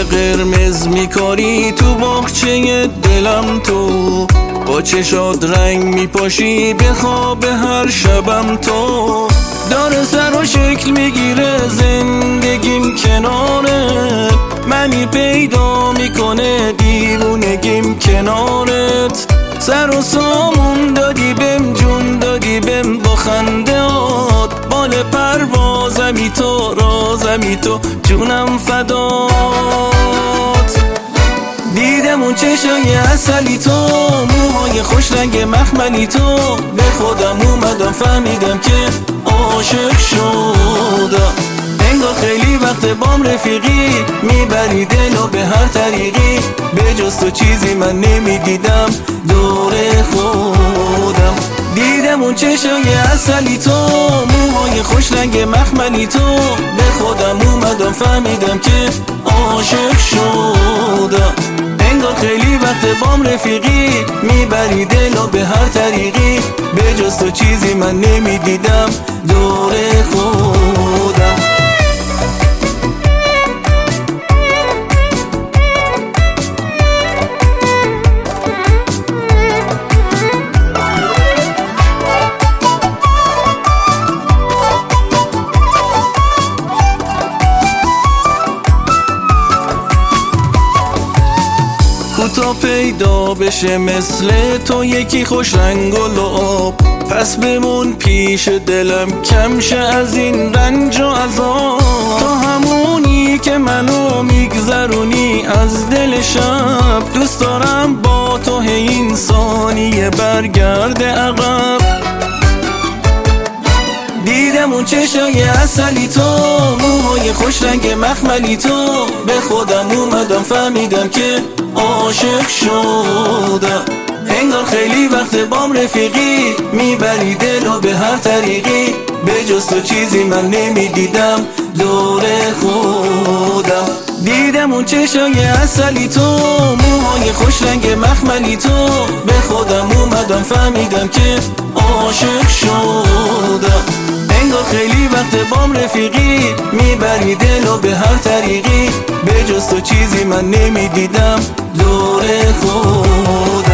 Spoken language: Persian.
قرمز میکاری تو باغچه دلم، تو با چشات رنگ میپاشی به خواب هر شبم، تو داره سر و شکل میگیره زندگیم کنارت، منی پیدا میکنه دیوونگیم کنارت، سر و سامون دادی بهم، جون دادی بهم با خندهات، بال پروازمی تو، رازمی تو، جونم فدات. دیدم اون چشای عسلی تو، موهای خوش رنگ مخملی تو، به خودم اومدم فهمیدم که عاشق شدم، انگار خیلی وقت بام رفیقی، میبری دلو به هر طریقی، به جز تو چیزی من نمیدیدم دور خودم. دیدم اون چشای عسلی تو، موهای خوش رنگ مخملی تو، به خودم اومدم فهمیدم که عاشق شدم، انگار خیلی وقت بام رفیقی، میبری دلو به هر طریقی، به جز تو چیزی من نمیدیدم دور خودم. تا پیدا بشه مثل تو یکی خوش رنگ و لعاب، پس بمون پیش دلم کم شه از این رنج و عذاب، تو همونی که منو میگذرونی از دل شب، دوست دارم با تو این ثانیه برگرده عقب. دیدم اون چشای عسلی تو، موهای خوش رنگ مخملی تو، به خودم اومدم فهمیدم که عاشق شدم، انگار خیلی وقت بام رفیقی، میبری دلو به هر طریقی، به جز تو چیزی من نمیدیدم دور خودم. دیدم اون چشای عسلی تو، موهای خوش رنگ مخملی تو، به خودم اومدم فهمیدم که عاشق شدم، انگار خیلی وقت بام رفیقی، میبری دلو به هر طریقی، به جز تو چیزی من نمیدیدم دور خود.